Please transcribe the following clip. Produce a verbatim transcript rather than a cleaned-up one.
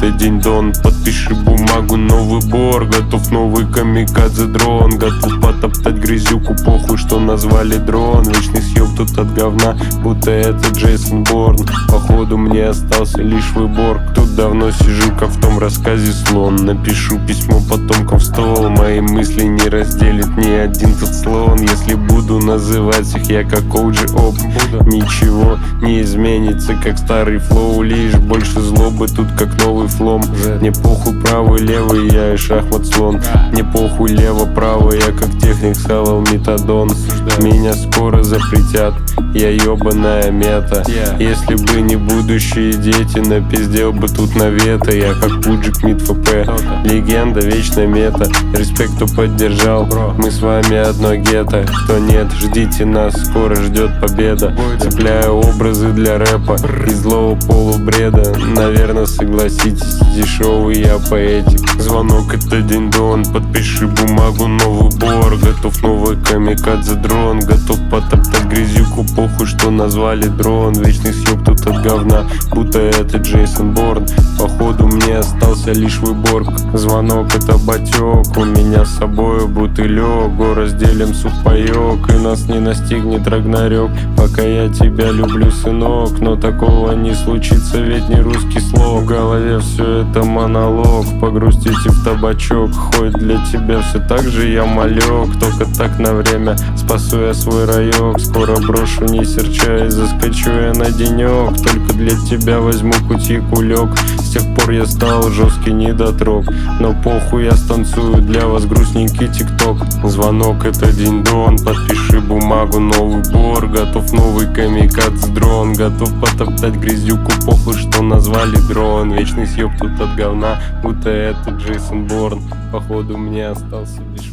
это день-дон. Подпиши бумагу, новый бор. Готов новый камикадзе дрон. Готов потоптать грязюку, похуй, что назвали дрон. Вечный съеб тут от говна, будто это Джейсон Борн. Походу мне остался лишь выбор. Тут давно сижу, как в том рассказе слон. Напишу письмо потомкам в стол. Мои мысли не разделит ни один тот слон. Если буду называть их я как Оуджи Оп, ничего не изменится, как старый флоу. Лишь больше злобы тут, как новый флом. Мне похуй правый, левый, я и шахмат слон. Мне похуй лево-право, я как техник схавал метадон. Меня скоро запретят, я ебаная мета. Если бы не будущие дети, напиздел бы тут на вето. Я как Пуджик Мид ФП, легенда, вечная мета. Респект, кто поддержал, мы с вами одно гетто. Кто нет, ждите нас, скоро ждет победа. Цепляю образы для рэпа из злого полубреда. Наверное, согласитесь, дешевый я поэтик. Звонок это день-дон, подпиши бумагу, новый бор. Готов новый камикадзе дрон. Готов потоптать грязюку, похуй, что назвали дрон. Вечный съеб тут от говна, будто это Джейсон Борн. Походу мне остался лишь выбор. Звонок это батек, у меня с собой бутылек. Го разделим сухпайок, и нас не настигнет рагнарёк. Пока я тебя люблю, сынок, но такого не случится, ведь не русский слог. В голове все это монолог, погрустите в табачок. Хоть для тебя все так же я малек, только так на время спасу я свой райок. Скоро брошу, не серчай, заскочу я на денек. Только для тебя возьму пути кулек. С тех пор я стал жесткий недотрог, но похуй, я станцую для вас грустненький тикток. Звонок это день-дон, подпиши бумагу, новый бор. Готов новый камикадзе дрон. Готов потоптать грязюку, похуй, что назвали дрон. Вечный съеб тут от говна, будто это Джейсон Борн. Походу мне остался лишь